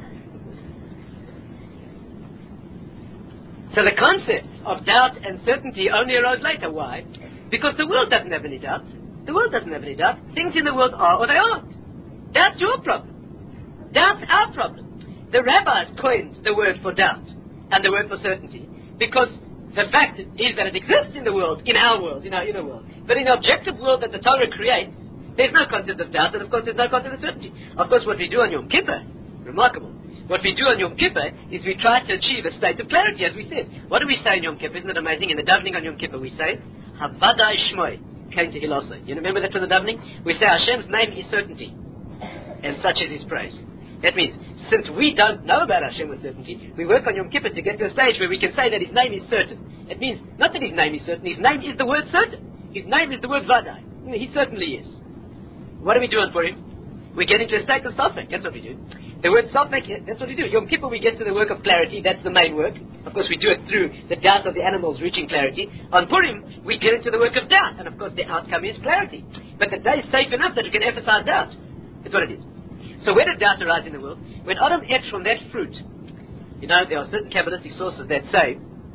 [SPEAKER 1] So the concepts of doubt and certainty only arose later. Why? Because the world doesn't have any doubt. The world doesn't have any doubt. Things in the world are or they aren't. Doubt's your problem. Doubt's our problem. The rabbis coined the word for doubt and the word for certainty because The fact is that it exists in the world, in our world, in our inner world. But in the objective world that the Torah creates, there's no concept of doubt, and of course there's no concept of certainty. Of course what we do on Yom Kippur, remarkable, what we do on Yom Kippur is we try to achieve a state of clarity, as we said. What do we say on Yom Kippur? Isn't it amazing? In the davening on Yom Kippur we say, Havadai Shmoi, came to Hilosai. You remember that from the davening? We say Hashem's name is certainty, and such is His praise. That means, since we don't know about Hashem with certainty, we work on Yom Kippur to get to a stage where we can say that His name is certain. It means, not that His name is certain, His name is the word certain. His name is the word Vadai. He certainly is. What do we do on Purim? We get into a state of Safek, that's what we do. The word Safek, that's what we do. Yom Kippur we get to the work of clarity, that's the main work. Of course we do it through the doubt of the animals reaching clarity. On Purim, we get into the work of doubt, and of course the outcome is clarity. But the day is safe enough that we can emphasize doubt. That's what it is. So where did doubt arise in the world? When Adam ate from that fruit, you know, there are certain Kabbalistic sources that say,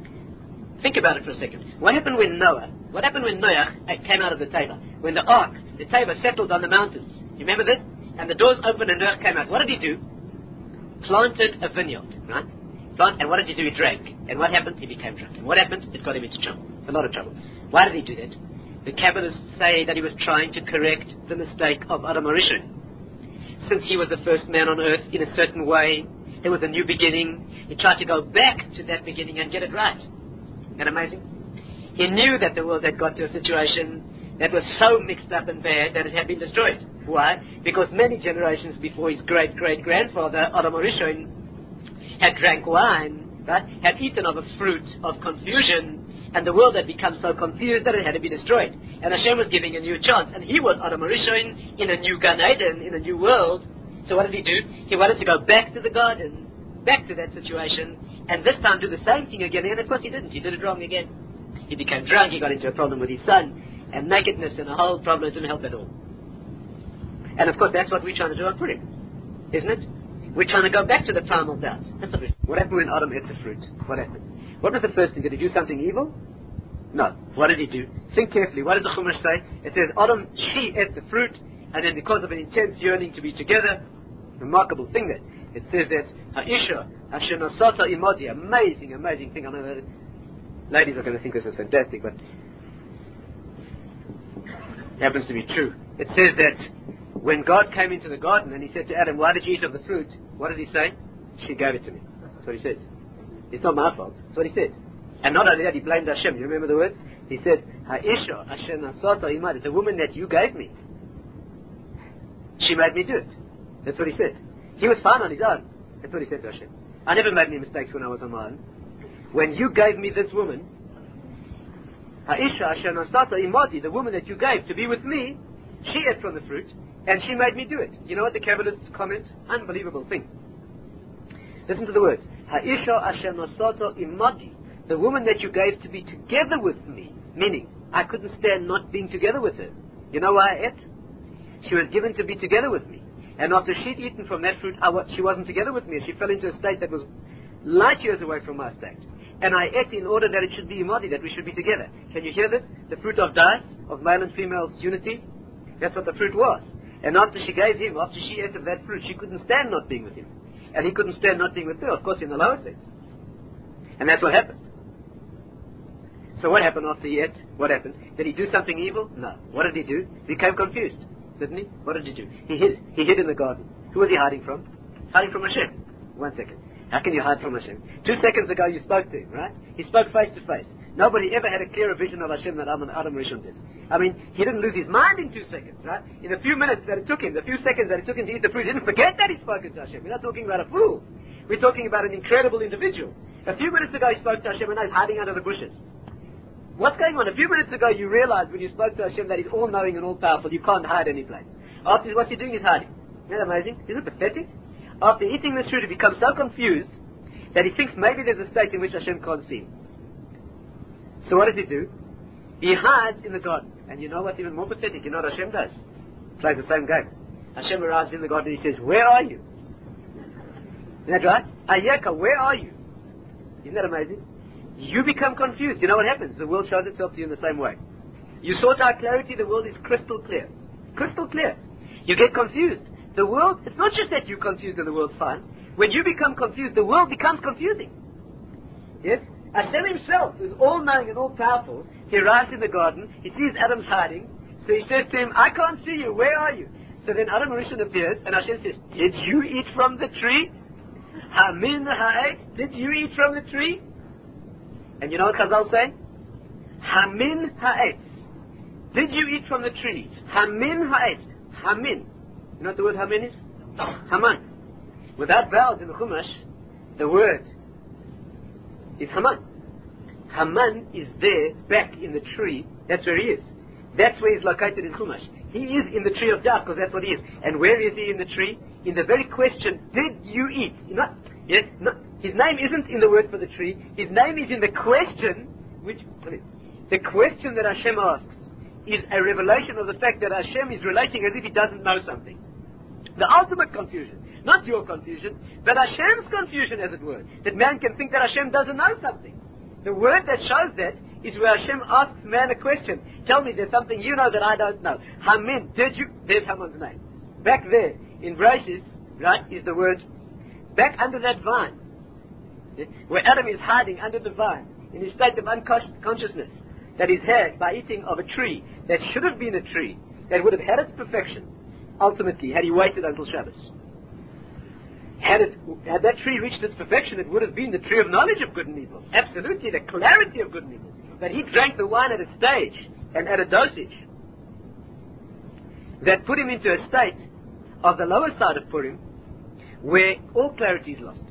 [SPEAKER 1] think about it for a second. What happened when Noah came out of the Teva? When the ark, the Teva, settled on the mountains. You remember this? And the doors opened and Noah came out. What did he do? Planted a vineyard, right? And what did he do? He drank. And what happened? He became drunk. And what happened? It got him into trouble. A lot of trouble. Why did he do that? The Kabbalists say that he was trying to correct the mistake of Adam HaRishon. Since he was the first man on earth in a certain way, it was a new beginning. He tried to go back to that beginning and get it right. Isn't that amazing? He knew that the world had got to a situation that was so mixed up and bad that it had been destroyed. Why? Because many generations before his great-great-grandfather, Adam HaRishon, had drank wine, right? Had eaten of a fruit of confusion, and the world had become so confused that it had to be destroyed. And Hashem was giving a new chance, and he was Adam HaRishon in a new Gan Eden, in a new world. So what did he do? He wanted to go back to the garden, back to that situation, and this time do the same thing again, and of course he didn't. He did it wrong again. He became drunk, he got into a problem with his son, and nakedness and a whole problem didn't help at all. And of course that's what we're trying to do on Purim, isn't it? We're trying to go back to the primal doubts. That's what happened when Adam ate the fruit? What happened? What was the first thing? Did he do something evil? No. What did he do? Think carefully. What does the Chumash say? It says, Adam, she ate the fruit, and then because of an intense yearning to be together, remarkable thing that, it says that, Ha'isha, Asher Nosata Imodi, amazing, amazing thing. I know that ladies are going to think this is fantastic, but it happens to be true. It says that when God came into the garden and he said to Adam, why did you eat of the fruit? What did he say? She gave it to me. That's what he said. It's not my fault. That's what he said. And not only that, he blamed Hashem. You remember the words? He said, Ha'isha Asher Nasata Imad, the woman that you gave me, she made me do it. That's what he said. He was fine on his own. That's what he said to Hashem. I never made any mistakes when I was on my own. When you gave me this woman, Ha'isha Asher Nasata Imadi, the woman that you gave to be with me, she ate from the fruit, and she made me do it. You know what the Kabbalists comment? Unbelievable thing. Listen to the words. Ha'isha Asher Nasata Imadi, the woman that you gave to be together with me, meaning I couldn't stand not being together with her. You know why I ate? She was given to be together with me. And after she'd eaten from that fruit, she wasn't together with me. She fell into a state that was light years away from my state. And I ate in order that it should be imadi, that we should be together. Can you hear this? The fruit of das, of male and female unity. That's what the fruit was. And after she gave him, after she ate of that fruit, she couldn't stand not being with him. And he couldn't stand not being with her, of course, in the lower sense. And that's what happened. So what happened after he ate? What happened? Did he do something evil? No. What did he do? He became confused, didn't he? What did he do? He hid. He hid in the garden. Who was he hiding from? Hiding from Hashem. 1 second. How can you hide from Hashem? 2 seconds ago you spoke to him, right? He spoke face to face. Nobody ever had a clearer vision of Hashem than Adam HaRishon did. I mean, he didn't lose his mind in 2 seconds, right? In a few minutes that it took him, the few seconds that it took him to eat the fruit, he didn't forget that he'd spoken to Hashem. We're not talking about a fool. We're talking about an incredible individual. A few minutes ago he spoke to Hashem and now he's hiding under the bushes. What's going on? A few minutes ago you realized when you spoke to Hashem that he's all-knowing and all-powerful. You can't hide any place. After what you're doing is hiding. Isn't that amazing? Isn't it pathetic? After eating this fruit, he becomes so confused that he thinks maybe there's a state in which Hashem can't see him. So what does he do? He hides in the garden. And you know what's even more pathetic? You know what Hashem does? Plays the same game. Hashem arrives in the garden and he says, where are you? Isn't that right? Ayeka, where are you? Isn't that amazing? You become confused. You know what happens? The world shows itself to you in the same way. You sort out clarity, the world is crystal clear. Crystal clear. You get confused. The world, it's not just that you're confused and the world's fine. When you become confused, the world becomes confusing. Yes? Hashem himself, who's all-knowing and all-powerful, he arrives in the garden, he sees Adam's hiding, so he says to him, I can't see you, where are you? So then Adam Rishon appears, and Hashem says, did you eat from the tree? Hamin ha'et, did you eat from the tree? And you know what Chazal say? Hamin ha'et. Did you eat from the tree? Hamin ha'et. Hamin. You know what the word Hamin is? Haman. Without vowels in the Chumash, the word is Haman. Haman is there, back in the tree. That's where he is. That's where he's located in Chumash. He is in the tree of doubt, because that's what he is. And where is he in the tree? In the very question, did you eat? His name isn't in the word for the tree. His name is in the question, the question that Hashem asks is a revelation of the fact that Hashem is relating as if he doesn't know something. The ultimate confusion. Not your confusion, but Hashem's confusion, as it were. That man can think that Hashem doesn't know something. The word that shows that is where Hashem asks man a question. Tell me, there's something you know that I don't know. Hamin, did you? There's Haman's name. Back there, in Bereshis, right, is the word, back under that vine, where Adam is hiding under the vine, in his state of unconsciousness, that is had by eating of a tree that should have been a tree, that would have had its perfection, ultimately, had he waited until Shabbos. Had that tree reached its perfection, it would have been the tree of knowledge of good and evil. Absolutely, the clarity of good and evil. But he drank the wine at a stage and at a dosage that put him into a state of the lower side of Purim, where all clarity is lost.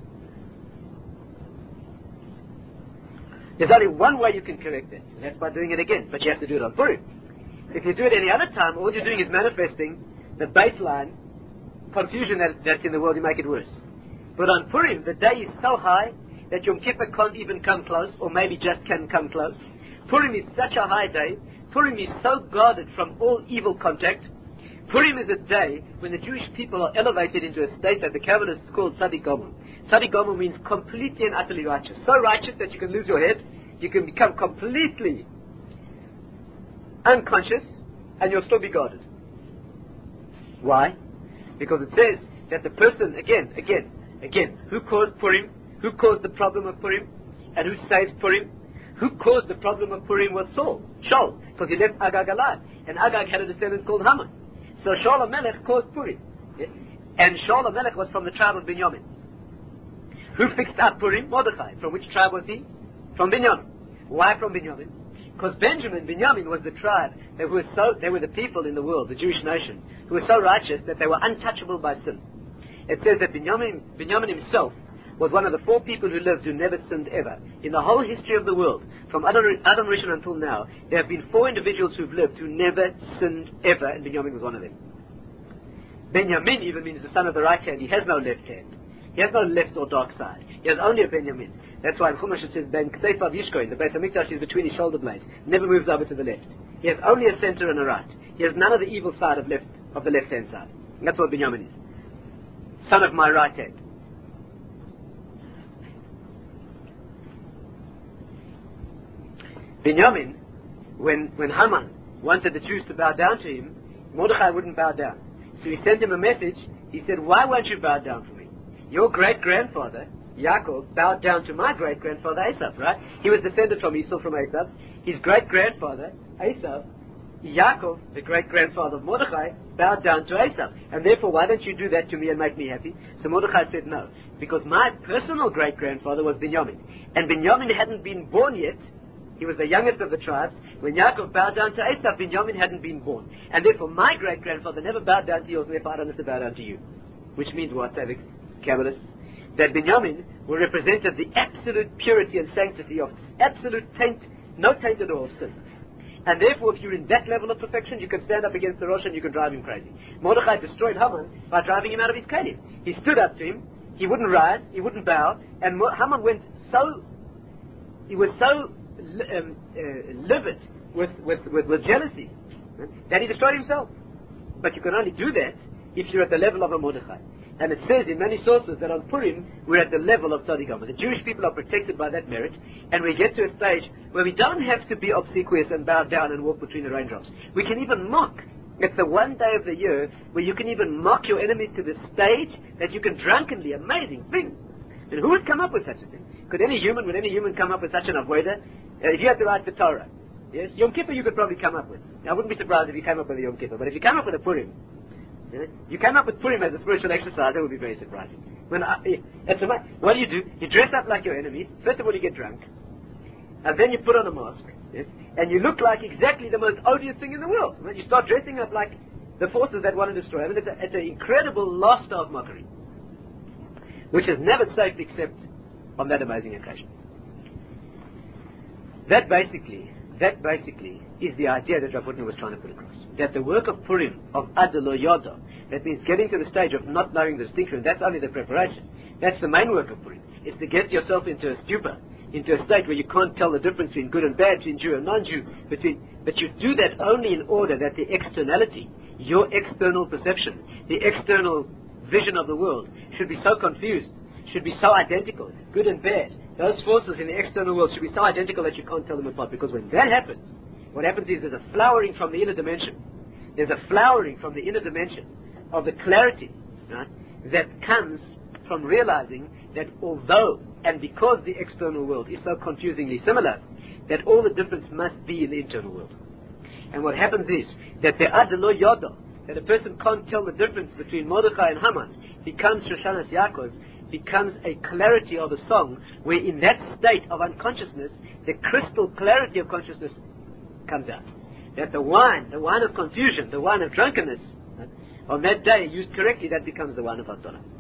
[SPEAKER 1] There's only one way you can correct that, and that's by doing it again, but you have to do it on Purim. If you do it any other time, all you're doing is manifesting the baseline confusion that's in the world. You make it worse. But on Purim, the day is so high that Yom Kippur can't even come close, or maybe just can come close. Purim is such a high day. Purim is so guarded from all evil contact. Purim is a day when the Jewish people are elevated into a state that the Kabbalists call Tzaddik Gomel. Tzaddik Gomel means completely and utterly righteous. So righteous that you can lose your head, you can become completely unconscious, and you'll still be guarded. Why? Because it says that the person, again, who caused Purim, who caused the problem of Purim, and who saved Purim? Who caused the problem of Purim was Shaul, because he left Agag alive, and Agag had a descendant called Haman. So Shaul HaMelech caused Purim, and Shaul HaMelech was from the tribe of Binyamin. Who fixed up Purim? Mordechai. From which tribe was he? From Binyamin. Why from Binyamin? Because Binyamin was the tribe that they were the people in the world, the Jewish nation, who were so righteous that they were untouchable by sin. It says that Binyamin himself was one of the 4 people who lived who never sinned ever. In the whole history of the world, from Adam Rishon until now, there have been 4 individuals who've lived who never sinned ever, and Binyamin was one of them. Binyamin even means the son of the right hand. He has no left hand. He has no left or dark side. He has only a Binyamin. That's why in Chumash it says, Ben Kteifav Yishkoin, the Beis HaMikdash is between his shoulder blades. Never moves over to the left. He has only a center and a right. He has none of the evil side of the left-hand side. And that's what Binyamin is. Son of my right hand. Binyamin, when Haman wanted the Jews to bow down to him, Mordechai wouldn't bow down. So he sent him a message. He said, why won't you bow down for me? Your great-grandfather, Yaakov, bowed down to my great-grandfather Esav, right? He was descended from Esau, from Esav. His great-grandfather, Esav, Yaakov, the great-grandfather of Mordechai, bowed down to Esav. And therefore, why don't you do that to me and make me happy? So Mordechai said no. Because my personal great-grandfather was Binyamin. And Binyamin hadn't been born yet. He was the youngest of the tribes. When Yaakov bowed down to Esav, Binyamin hadn't been born. And therefore, my great-grandfather never bowed down to yours, and therefore I don't have to bow down to you. Which means what, say the Kabbalists? That Binyamin will represent the absolute purity and sanctity of absolute taint, no taint at all of sin. And therefore, if you're in that level of perfection, you can stand up against the Rosh and you can drive him crazy. Mordechai destroyed Haman by driving him out of his kelim. He stood up to him, he wouldn't rise, he wouldn't bow, and Haman he was so livid with jealousy that he destroyed himself. But you can only do that if you're at the level of a Mordechai. And it says in many sources that on Purim, we're at the level of Tzaddik Gomel. The Jewish people are protected by that merit, and we get to a stage where we don't have to be obsequious and bow down and walk between the raindrops. We can even mock. It's the one day of the year where you can even mock your enemy to the stage that you can drunkenly, amazing thing. And who would come up with such a thing? Would any human come up with such an avodah? If you had to write the Torah, yes, Yom Kippur you could probably come up with. I wouldn't be surprised if you came up with a Yom Kippur, but if you come up with a Purim, you came up with Purim as a spiritual exercise, that would be very surprising. What do? You dress up like your enemies. First of all, you get drunk, and then you put on a mask, yes, and you look like exactly the most odious thing in the world. When you start dressing up like the forces that want to destroy them, it's an incredible laughter of mockery, which is never safe except on that amazing occasion. That basically is the idea that Rav Hutner was trying to put across. That the work of Purim, of Ad Lo Yoda, that means getting to the stage of not knowing the distinction, that's only the preparation. That's the main work of Purim. It's to get yourself into a stupor, into a state where you can't tell the difference between good and bad, between Jew and non-Jew, but you do that only in order that the externality, your external perception, the external vision of the world should be so confused, should be so identical, good and bad. Those forces in the external world should be so identical that you can't tell them apart. Because when that happens, what happens is there's a flowering from the inner dimension. There's a flowering from the inner dimension of the clarity, right, that comes from realizing that although and because the external world is so confusingly similar, that all the difference must be in the internal world. And what happens is that the Ad Lo Yoda, that a person can't tell the difference between Mordechai and Haman, becomes Shoshanas Yaakov, becomes a clarity of a song, where in that state of unconsciousness, the crystal clarity of consciousness comes out. That the wine of confusion, the wine of drunkenness, on that day, used correctly, that becomes the wine of Havdalah.